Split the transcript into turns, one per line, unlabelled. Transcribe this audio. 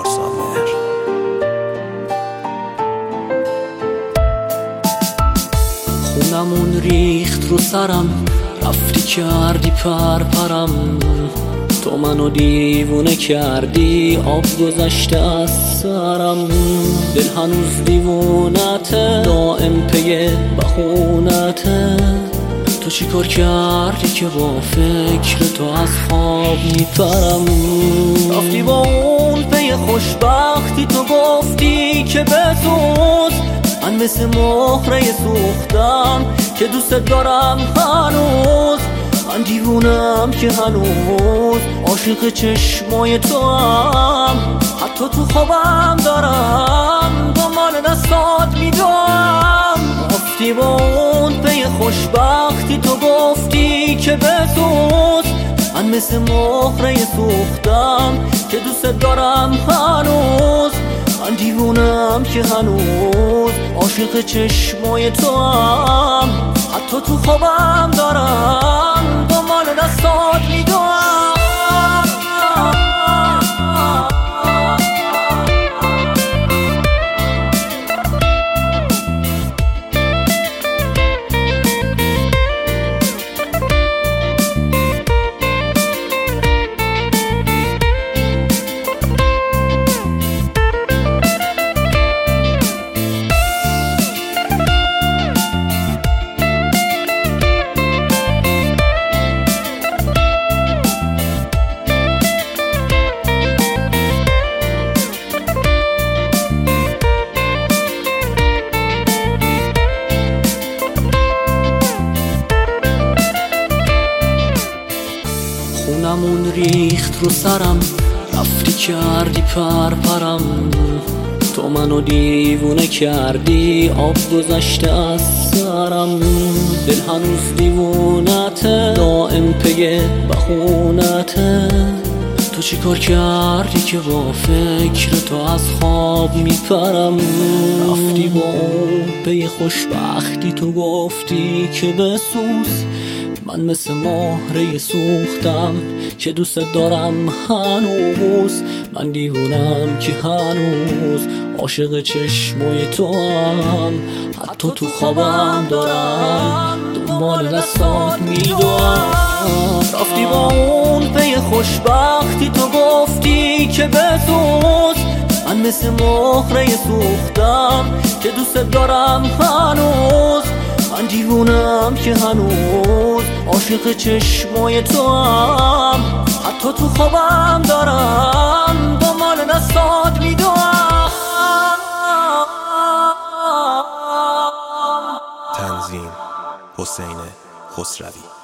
سامر.
خونمون ریخت رو سرم، رفتی کردی پرپرم، تو منو دیوونه کردی، آب گذشته از سرم. دل هنوز دیوونته، دائم پی بخونته، تو چی کار کردی که با فکر تو از خواب میپرم؟ رفتی با اون پی خوشبختی، تو گفتی که بسوز، من مثل مهره سوختم که دوست دارم هنوز. من دیوونم که هنوز عاشق چشمای تو هم، حتی تو خوابم دارم دنبال دستات میدوام. رفتی با اون پی خوشبختی، تو گفتی که بسوز، من مثل مهره سوختم که دوست دارم هنوز. من دیوونم که هنوز عاشق چشمای تو هم، حتی تو خوابم دارم دنبال دستات میدوام. خونمون ریخت رو سرم، رفتی کردی پرپرم، تو منو دیوونه کردی، آب گذشته از سرم. دل هنوز دیوونته، دائم پی بخونته، تو چی کار کردی که با فکر تو از خواب میپرم؟ رفتی با اون پی خوشبختی، تو گفتی که بسوز، من مثل مهره سوختم که دوست دارم هنوز. من دیوونم که هنوز عاشق چشمای تو هم، حتی تو خوابم دارم دنبال دستات میدوام. رفتی با اون پی خوشبختی، تو گفتی که بسوز، من مثل مهره سوختم که دوست دارم هنوز. من دیوونم که هنوز عاشق چشمای تو هم، حتی تو خوابم دارم دنبال دستات میدوام.
تنظیم حسین خسروی.